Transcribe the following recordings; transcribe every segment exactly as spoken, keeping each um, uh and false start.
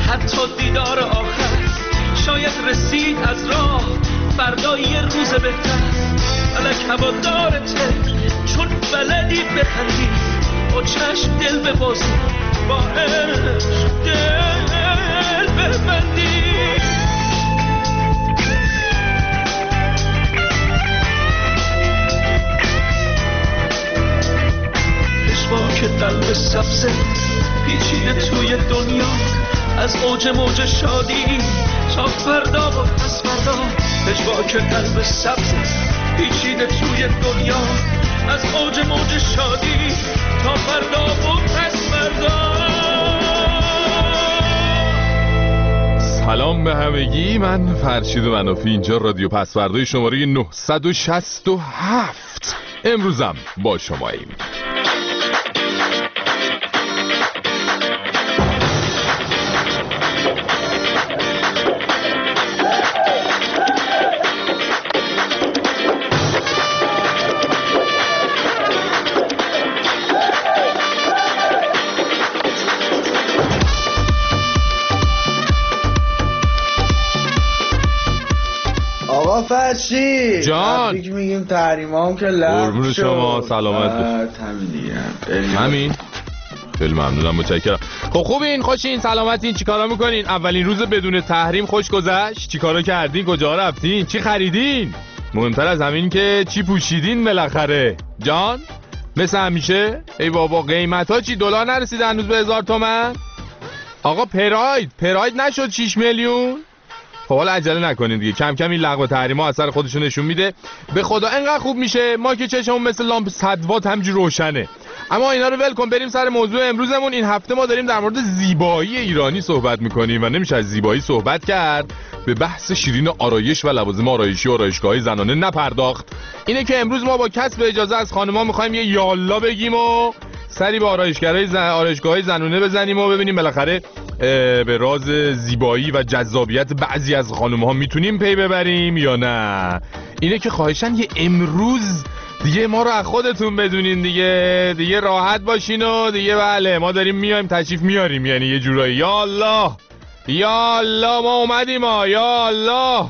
حتی دیدار آخر شاید رسید از راه، فردا یه روز بهتر. فلک هوادارته چون بلدی بخندی، با چشم دل ببازی، با عشق دل ببندی. که قلب سبزه پیچیده توی دنیا، از اوج موج شادی تا فردا و پس فردا. پژواک قلب سبزه پیچیده توی دنیا، از اوج موج شادی تا فردا و پس فردا. سلام به همگی، من فرشید منافی، اینجا رادیو پس فردای شماره نهصد و شصت و هفت. امروزم با شماییم. فرشید جان تبریک میگیم، تحریمام که لغو شد. شما سلامت باشید. همین دیگه، همین. خیلی ممنونم، متشکرم. خب خوبین، خوشین، سلامتین، چیکارا میکنین؟ اولین روز بدون تحریم خوش گذشت؟ چیکارا کردین؟ کجا رفتین؟ چی خریدین؟ مهمتر از همین که چی پوشیدین بالاخره؟ جان مثل همیشه؟ ای بابا قیمت ها چی؟ دلار نرسید هنوز به هزار تومن؟ آقا پراید پراید نشد شش میلیون؟ خب حالا عجله نکنین دیگه، کم کم این لغو تحریما اثر خودشو نشون میده. به خدا انقدر خوب میشه ما که چشمون مثل لامپ صد وات همینجوری روشنه. اما اینا رو ول کن، بریم سر موضوع امروزمون. این هفته ما داریم در مورد زیبایی ایرانی صحبت میکنیم و نمیشه از زیبایی صحبت کرد به بحث شیرین آرایش و لوازم آرایشی و آرایشگاه‌های زنانه نپرداخت. اینه که امروز ما با کسب اجازه از خانم‌ها میخوایم یه یالا بگیم و سری به آرایشگرای زن... آرایشگاه‌های زنانه بزنیم و ببینیم بالاخره به راز زیبایی و جذابیت بعضی از خانم‌ها میتونیم پی ببریم یا نه. اینه که خواهشاً یه امروز دیگه ما رو از خودتون بدونین دیگه، دیگه راحت باشین و دیگه بله ما داریم میایم تشریف میاریم، یعنی یه جورایی یا الله یا الله ما اومدیم ها یا الله.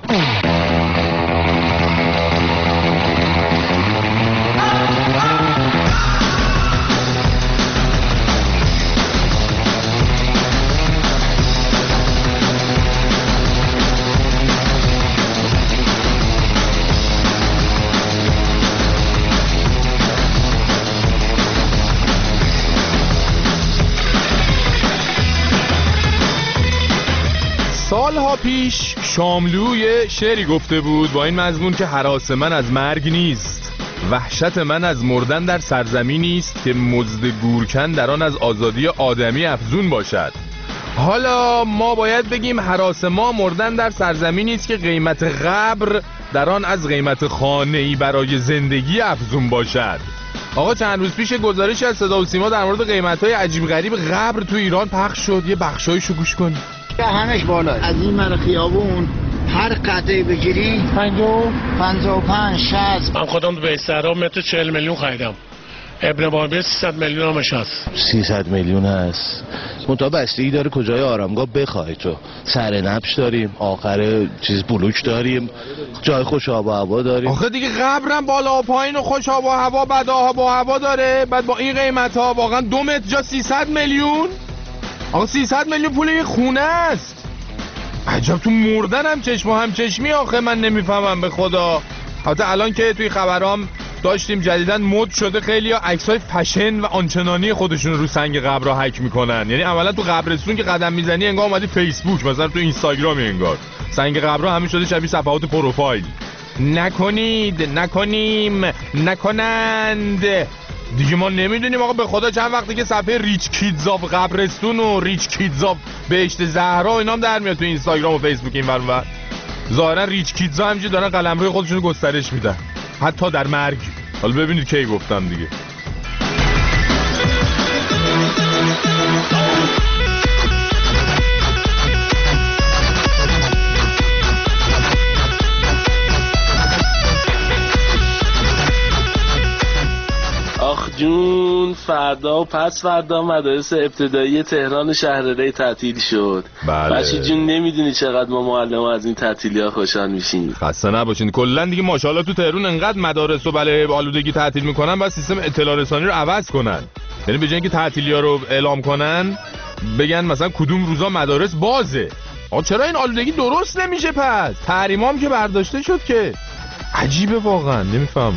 سالها پیش شاملو یه شعری گفته بود با این مضمون که هراس من از مرگ نیست، وحشت من از مردن در سرزمینی است که مزد گورکن در آن از آزادی آدمی افزون باشد. حالا ما باید بگیم هراس ما مردن در سرزمینی است که قیمت قبر در آن از قیمت خانه‌ای برای زندگی افزون باشد. آقا چند روز پیش گزارشی از صدا و سیما در مورد قیمت‌های عجیب غریب قبر تو ایران پخش شد، یه بخشایشو گوش کنید. همش بالا، از این مر خیابون هر قطعه بگیری پنجاه و پنج شصت. من خودم به استعراب متر چهل میلیون خریدم. ابن بابی سیصد میلیون همش هست. سیصد میلیون هست. منتها بستگی داره کجای آرامگاه بخوای تو. سر نبش داریم، آخر چیز بلوک داریم، جای خوش آب و هوا داریم. آخه دیگه قبرم بالا و پایین و خوش آب و هوا بد آب و هوا داره. بعد با این قیمت ها واقعا دو متر جا سیصد میلیون. آقا سیصد میلیون پول یه خونه است. عجب تو مردن هم چشم و هم چشمی. آخه من نمیفهمم به خدا. حتی الان که توی خبرام داشتیم جدیدن مد شده خیلی ها عکسای فشن و آنچنانی خودشون رو سنگ قبر را حک میکنن. یعنی اولا تو قبرستون که قدم میزنی انگار اومدی فیسبوک، مثلا تو اینستاگرامی انگار سنگ قبر همین شده شبیه صفحات پروفایل. نکنید، نکنیم، نکنند دیگه. ما نمیدونیم آقا به خدا چند وقتی که صفحه ریچ کیدز آف قبرستون و ریچ کیدز آف بهشت زهرا اینا هم در میاد تو اینستاگرام و فیسبوک این ور اون. ظاهرا ریچ کیدز ها همینجوری دارن قلمرو خودشون رو گسترش میدن حتی در مرگ. حالا ببینید کی گفتم دیگه. آخ جون خانومتون فردا و پس فردا مدارس ابتدایی تهران شهر ری تعطیل شد. بله. بچه جون نمیدونی چقدر ما معلم از این تعطیلی ها خوشحال میشیم. خسته نباشین. کلا دیگه ماشاءالله تو تهران انقدر مدارس و بله آلودگی تعطیل میکنن بعد سیستم اطلاع رسانی رو عوض کنن. یعنی به جای اینکه تعطیلی ها رو اعلام کنن بگن مثلا کدوم روزا مدارس بازه. آقا چرا این آلودگی درست نمیشه؟ پس تحریمام که برداشته شد که عجیبه واقعا، نمیفهمم.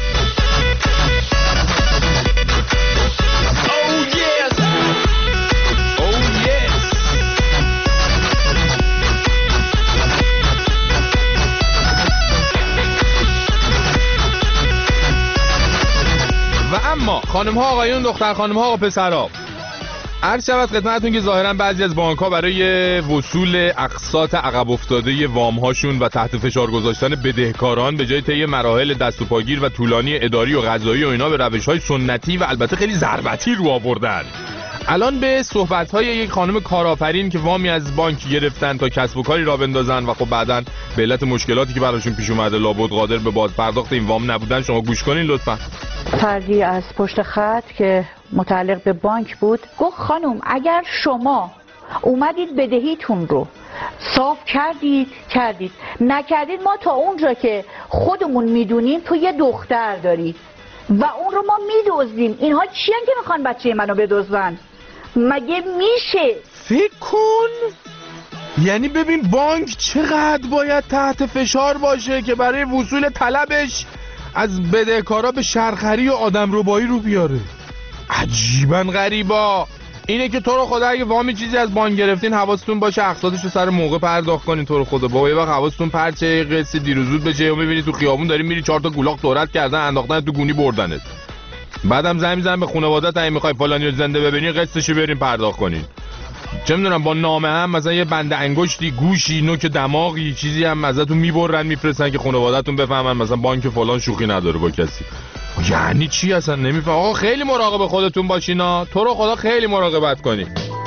و اما خانم ها آقایون، دختر خانم ها و پسرها، عرض شود خدمتتون که ظاهرا بعضی از بانک ها برای وصول اقساط عقب افتاده وام هاشون و تحت فشار گذاشتن بدهکاران به جای طی مراحل دست و پاگیر و طولانی اداری و قضایی و اینا به روش های سنتی و البته خیلی ضربتی رو آوردن. الان به صحبت های یک خانم کارآفرین که وامی از بانک گرفتن تا کسب و کاری را بندازن و خب بعداً به علت مشکلاتی که براشون پیش اومده لابد قادر به باز پرداخت این وام نبودن، شما گوش کنین لطفاً. فردی از پشت خط که متعلق به بانک بود گفت خانم اگر شما اومدید بدهیتون رو صاف کردید کردید نکردید ما تا اونجا که خودمون میدونیم تو یه دختر داری و اون رو ما میدزدیم. اینها چیان که میخوان بچه منو بدزدن؟ مگه میشه؟ فکر کن، یعنی ببین بانک چقدر باید تحت فشار باشه که برای وصول طلبش از بدهکارا به شرخری و آدمربایی رو بیاره. عجیبا غریبا. اینه که تو رو خدا اگه وامی چیزی از بانک گرفتین حواستون باشه اقساطش رو سر موقع پرداخت کنین. تو رو خدا بابا یه وقت حواستون پرچه قصه دیر و زود بشه و میبینی تو خیابون داری میری چهار تا گولاق دورت کردن انداختن تو گونی بردنت. بعدم زنگ میزنن به خانواده‌ت اگه میخوای فلانی رو زنده ببینی قسطشو بریم پرداخت کنین. چه میدونم با نامه هم مثلا یه بند انگشتی، گوشی، نوک دماغی چیزی هم ازتون میبرن میفرستن که خانواده‌تون بفهمن مثلا بانک فلان شوخی نداره با کسی. یعنی چی اصلا نمیفهم. آقا خیلی مراقب خودتون باشینا، تو رو خدا خیلی مراقبت کنی.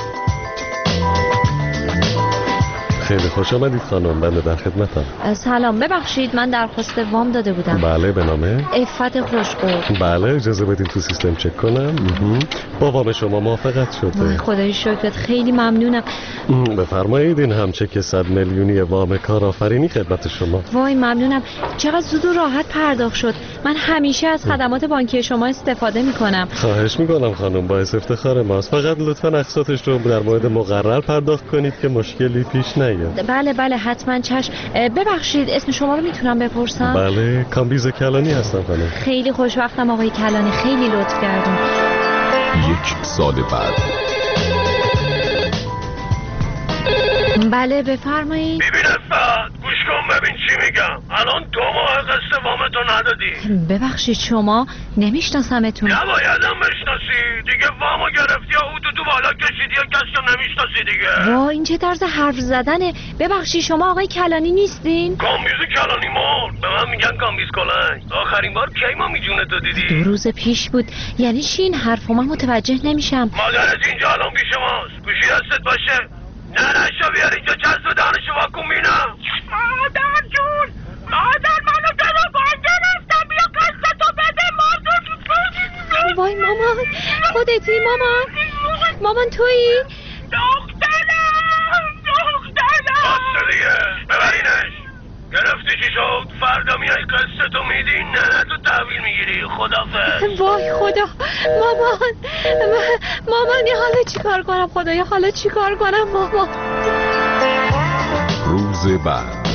خیلی خوش آمدید خانم، بنده در خدمتم. سلام، ببخشید من درخواست وام داده بودم. بله، به نامه عفت خوشقو. بله، اجازه بدین تو سیستم چک کنم. با وام شما موافقت شده. خدای شکرت، خیلی ممنونم. بفرمایید این هم چک صد میلیونی وام کارآفرینی خدمت شما. وای ممنونم، چقدر زود و راحت پرداخت شد. من همیشه از خدمات بانکی شما استفاده میکنم. خواهش میکنم خانم، باعث افتخار ماست. فقط لطفاً اقساطش رو در مورد مقرر پرداخت کنید که مشکلی پیش نیاد. بله بله حتما چشم. ببخشید اسم شما رو میتونم بپرسم؟ بله، کامبیز کلانی هستم خانم. خیلی خوشوقتم آقای کلانی، خیلی لطف کردون. یک سال بعد. بله بفرمایید. ببین افت، گوش کن ببین چی میگم. الان دو ماه قسط وامتو ندادی. ببخشید شما نمیشناسمتون. نبایدم بشناسی دیگه. وامو گرفتی یا حدودو بالا کشیدی یا کسو نمیشناسی دیگه. وا این چه طرز حرف زدنه. ببخشید شما آقای کلانی نیستین؟ کامبیز کلانی مرد، به من میگن کامبیز کلنگ. آخرین بار کی ما میجونتو دیدی؟ دو روز پیش بود. یعنی چی این حرفو؟ من متوجه نمیشم. مادرت اینجا الان پیش ماست، گوشی دستت باشه. نه نشو بیار اینجا، چسب دانشو واکن بینم. مادر جون، مادر منو در بان گرفتم، بیا قصتو بده مادر. وای مامان، خودتی مامان؟ مامان تویی؟ دخترم دخترم باسته دیگه، ببرینش. گرفتی چی شد؟ فردا میای قصتو میدی، نه تو تحویل میگیری. خدافظ. وای خدا، مامان مامان یه حالا چی کار کنم؟ خدایا حالا چی کار کنم مامان؟ روز بعد.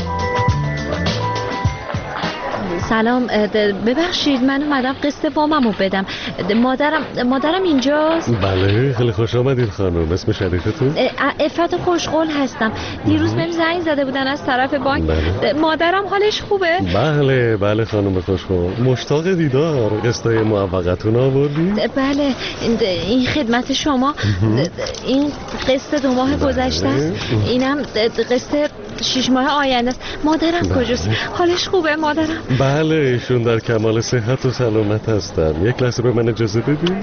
سلام، ببخشید من اومدم قسط واممو بدم. مادرم مادرم اینجاست؟ بله، خیلی خوش آمدید خانم. اسم شریفتون؟ عفت خوشقول هستم. دیروز بهم زنگ زده بودن از طرف بانک. بله. مادرم حالش خوبه؟ بله بله خانم خوشقول، مشتاق دیدار. قسطای موفقتون آوردید؟ بله، این خدمت شما. این قسط دو ماه گذشته است، اینم قسط شش ماه آینده است. مادرم بله. کجاست؟ حالش خوبه مادرم؟ بله، ایشون در کمال صحت و سلامت هستن. یک لحظه به من اجازه بدین.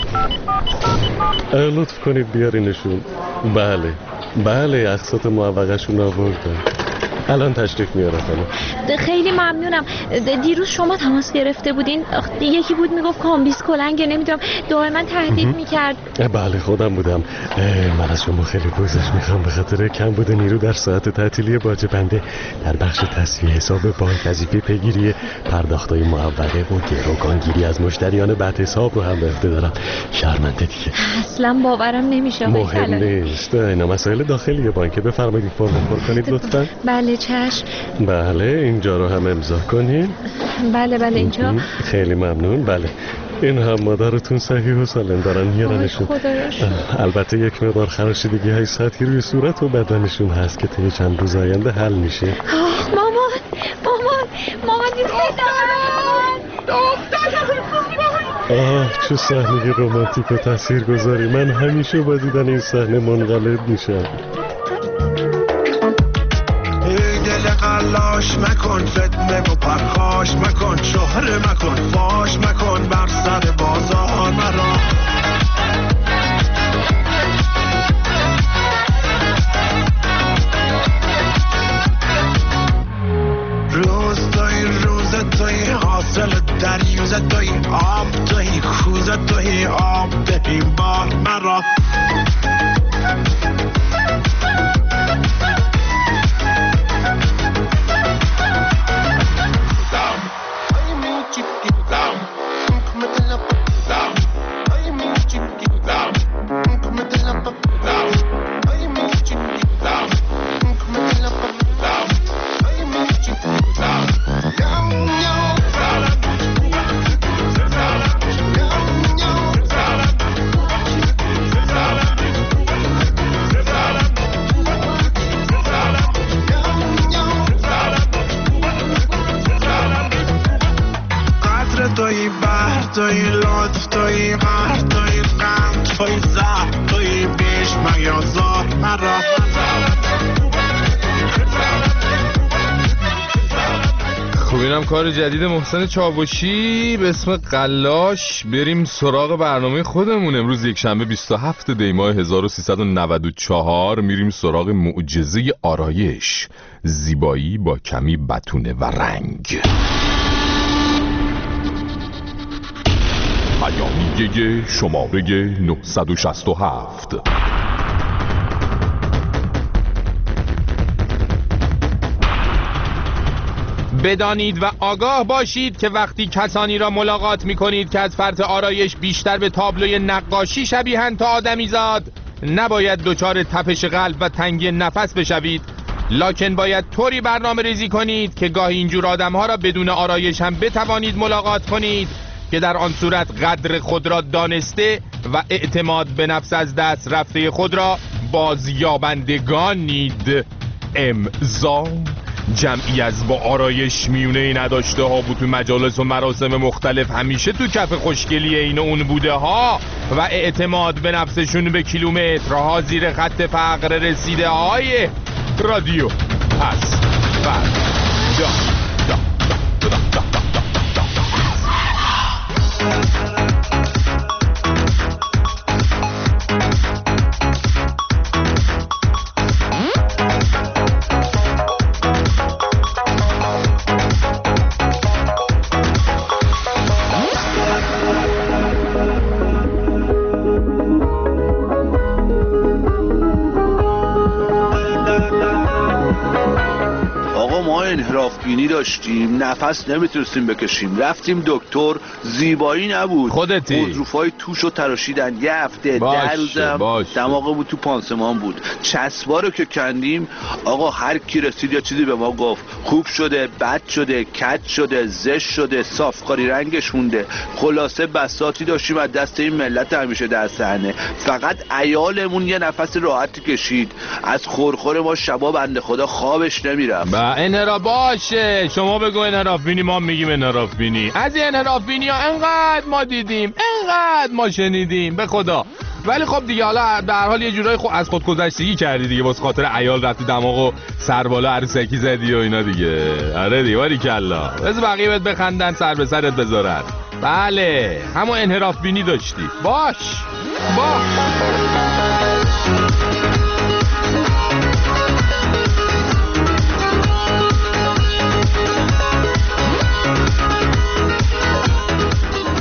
لطف کنید بیارینشون. بله بله، اقساط موفقشون آوردن. الان تشریف میاره خانم. خیلی ممنونم. دیروز شما تماس گرفته بودین، یکی بود میگفت کامبیس کلنگه، نمیدونم دائما تهدید میکرد. بله خودم بودم. من از شما خیلی پوزش میخوام به خاطر کم بوده نیرو در ساعت تعطیلی باج بنده در بخش تسویه حساب بانک وظیفه پیگیری پرداختای معوقه و گروگانگیری از مشتریان بد حساب رو هم به عهده دارم. شرمنده دیگه. اصلا باورم نمیشه. مهم نیست، اینا مسائل داخلی بانک. بفرمایید فرم پر کنید لطفاً. بله چشم. بله اینجا رو هم امضا کنید. بله بله اینجا. خیلی ممنون. بله این هم مادرتون صحیح و سالم دارن میارنشون. البته یک مقدار خراشیدگی های سطحی روی صورت و بدنشون هست که طی چند روز آینده حل میشه. مامان مامان مامان آه چه صحنه رمانتیک و تاثیرگذاری. من همیشه با دیدن این صحنه منقلب میشم. قلاش مکن فتنه و پرخاش مکن، شهره مکن فاش مکن بر سر بازار مرا. روز توی روز توی حاصل دریوز توی آب توی کوز توی آب ببین بار مرا. توی بحر توی لطف توی غر توی غم توی زهر توی بیش میازار مرا. خب اینم کار جدید محسن چاوشی به اسم قلاش. بریم سراغ برنامه خودمون. امروز یک شنبه بیست و هفتم دی ماه هزار و سیصد و نود و چهار میریم سراغ معجزه آرایش، زیبایی با کمی بتونه و رنگ. پیامیه شماره نهصد و شصت و هفت. بدانید و آگاه باشید که وقتی کسانی را ملاقات می کنید که از فرط آرایش بیشتر به تابلوی نقاشی شبیهند تا آدمیزاد، نباید دچار تپش قلب و تنگی نفس بشوید، لکن باید طوری برنامه ریزی کنید که گاهی اینجور آدمها را بدون آرایش هم بتوانید ملاقات کنید که در آن صورت قدر خود را دانسته و اعتماد به نفس از دست رفته خود را بازیابندگانید. امضا جمعی از با آرایش میونه ای نداشته ها بود تو مجالس و مراسم مختلف، همیشه تو کف خوشگلی این اون بوده ها و اعتماد به نفسشون به کیلومترها زیر خط فقر رسیده های رادیو پس فردا. انحراف‌بینی داشتیم، نفس نمیتونستیم بکشیم، رفتیم دکتر، زیبایی نبود، خودتی غضروفای توشو تراشیدن، یه هفته ده روزم دماغه بود تو پانسمان بود. چسبا رو که کندیم آقا هر کی رسید یا چیزی به ما گفت خوب شده، بد شده، کج شده، زشت شده، صافکاری رنگش مونده. خلاصه بساطی داشتیم از دست این ملت همیشه در صحنه. فقط عیالمون یه نفس راحتی کشید. از خورخور ما شبا بنده خدا خوابش نمیرفت. با انحراف باشه، شما بگو انحراف بینی، ما میگیم انحراف بینی. از این انحراف بینی ها انقدر ما دیدیم، انقدر ما شنیدیم به خدا. ولی خب دیگه حالا در حال یه جورای خود از خود گذشتگی کردی دیگه، واسه خاطر عیال رفتی دماغ و سر بالا عروسکی زدی و اینا دیگه. آره دیگه باریکلا، بذار بقیه بهت بخندن سر به سرت بذارن. بله همون انحراف بینی داشتی. باش باش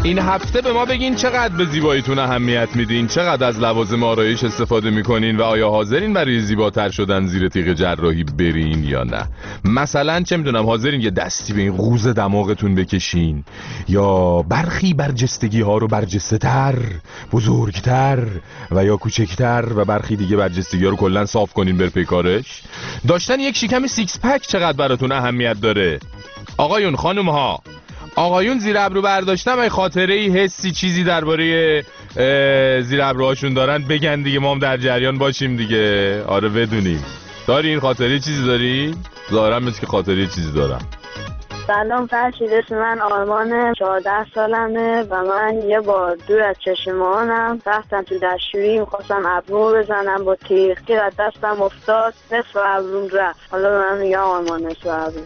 این هفته به ما بگین چقدر به زیباییتون اهمیت میدین، چقدر از لوازم آرایش استفاده میکنین و آیا حاضرین برای زیباتر شدن زیر تیغ جراحی برین یا نه. مثلا چه میدونم حاضرین یه دستی به این قوز دماغتون بکشین یا برخی برجستگی ها رو برجسته تر، بزرگتر و یا کوچکتر و برخی دیگه برجستگی ها رو کلن صاف کنین بر پیکارش. داشتن یک شکم سیکس پک چقدر براتون اهمیت داره؟ آقایون، خانم ها، آقایون زیر ابرو برداشتن ای خاطره ای حسی چیزی درباره زیر ابروهاشون دارن بگن دیگه، ما هم در جریان باشیم دیگه. آره بدونیم. داری این خاطره چیزی داری؟ ظاهرا مثل که خاطره چیزی دارم. سلام فرشید، اسم من آرمانه، چهارده سالمه و من یه بار دور از چشم مامانم رفتم تو دستشویی، میخواستم ابرومو بزنم با تیغ، تیغ از دستم افتاد، نصف ابروم رفت. حالا به من میگم آرمان نصف ابروم.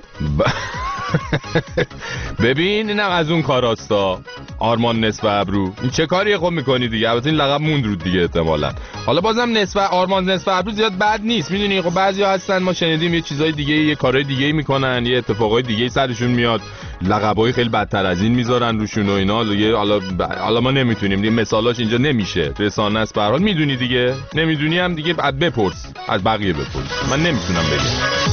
ببین اینم از اون کاراستا، آرمان نصف ابرو. این چه کاریه خب میکنی دیگه؟ البته این لقب موند رو دیگه احتمالاً. حالا بازم نصف آرمان نصف ابرو زیاد بد نیست، میدونی خب بعضیا هستن ما شنیدیم یه چیزای دیگه، یه کارهای دیگه میکنن، یه اتفاقای دیگه سرشون میاد، لقبای خیلی بدتر از این میذارن روشون و اینا. حالا حالا ما نمیتونیم دیگه، مثالاش اینجا نمیشه، رسانه است. به هر حال میدونی دیگه، نمیدونی هم دیگه بعد بپرس از بقیه، بپرس، من نمیتونم بگم.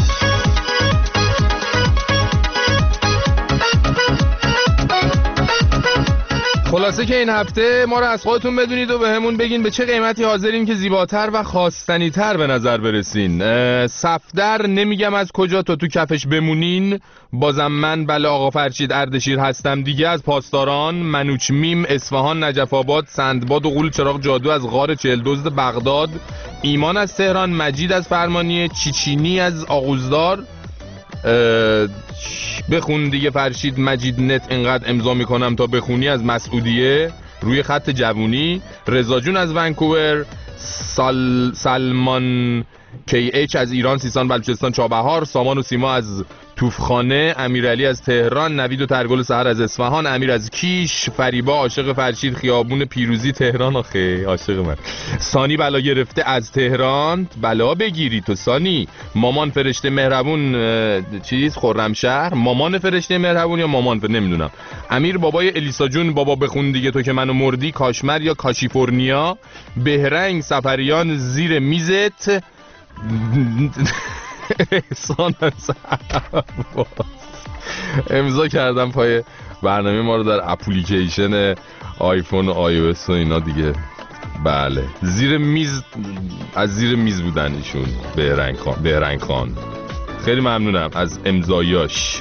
خلاصه که این هفته ما رو از خودتون بدونید و به همون بگین به چه قیمتی حاضرین که زیباتر و خواستنی تر به نظر برسین. صفدر نمیگم از کجا تا تو کفش بمونین. بازم من بله آقا فرشید اردشیر هستم دیگه، از پاسداران، منوچ میم، اصفهان، نجف آباد، سندباد و غول چراغ جادو، از غار چهل دزد بغداد، ایمان از تهران، مجید از فرمانیه، چیچینی از آغوزدار. بخون دیگه فرشید مجید نت، اینقدر امضا میکنم تا بخونی، از مسعودیه روی خط جوونی، رضا جون از ونکوور، سال سلمان کی اچ از ایران، سیستان بلوچستان چابهار، سامان و سیما از توفخانه، امیرعلی از تهران، نوید و ترگل سحر از اصفهان، امیر از کیش، فریبا عاشق فرشید خیابون پیروزی تهران. آخه عاشق من. سانی بلا گرفته از تهران، بلا بگیری تو سانی. مامان فرشته مهربون چیز خرمشهر، مامان فرشته مهربون یا مامان فر... نمیدونم. امیر بابای الیسا جون، بابا بخون دیگه تو که منو مردی، کاشمر یا کاشیفورنیا، بهرنگ سفریان زیر میزت، احسان از امضا کردم پای برنامه ما رو در اپلیکیشن آیفون و آی او اس و اینا دیگه. بله زیر میز، از زیر میز بودن ایشون. بهرنگ خان، بهرنگ خان خیلی ممنونم از امضایاش.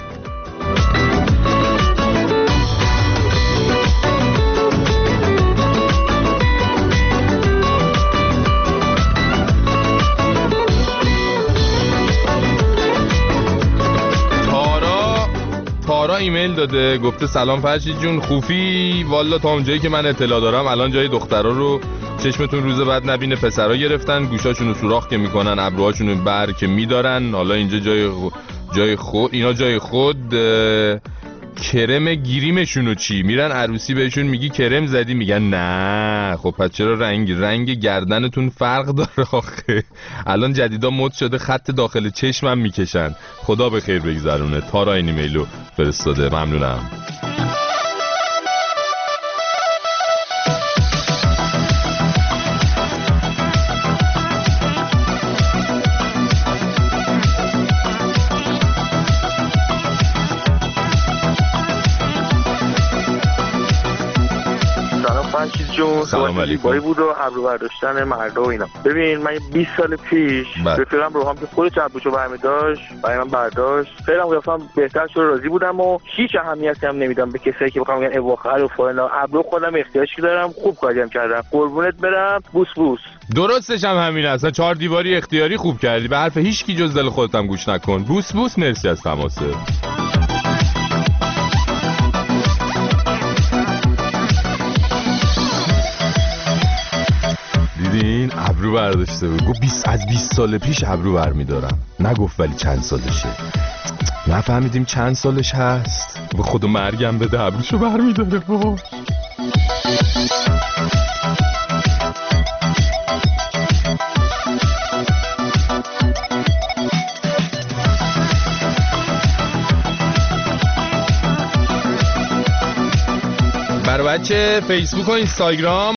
تارا ایمیل داده گفته سلام فرشید جون، خوفی والا تا اونجایی که من اطلاع دارم الان جای دخترها رو چشمتون روز بعد نبینه، پسرا گرفتن گوشاشون رو سوراخ که میکنن، ابروهاشون رو بر که میدارن. حالا اینجا جای جای خود اینا جای خود کرم گیریمشون رو چی میرن عروسی بهشون میگی کرم زدی، میگن نه. خب پس چرا رنگ رنگ گردنتون فرق داره آخه؟ الان جدیدا مد شده خط داخل چشمم میکشن. خدا به خیر بگذرونه. تارا این ایمیلو فرستاده، ممنونم. جون سلام علیکم. بود و ابرو برداشتن مردا و اینا. ببین من بیست سال پیش رفیقم روحام که خودش ابروشو برمی داشت برای من برداشت، خیلی هم قیافم بهتر شد، راضی بودم و هیچ اهمیتی هم نمیدم به کسایی که بخوام بگن اواخر و فلان. ابرو خودم احتیاجی دارم، خوب کاریم کردم، قربونت برم، بوس بوس. درستش هم همین است. چهار دیواری اختیاری خوب کردی، به حرف هیچ کی جز دل خودت هم گوش نکن. بوس بوس. مرسی از تماست. دیدین ابرو برداشته بود، گفت بیست از بیست سال پیش ابرو برمیدارم، نگفت ولی چند سالشه. نفهمیدیم چند سالش هست. به خود مرگم بده ابروشو برمیداره. با فیسبوک و اینستاگرام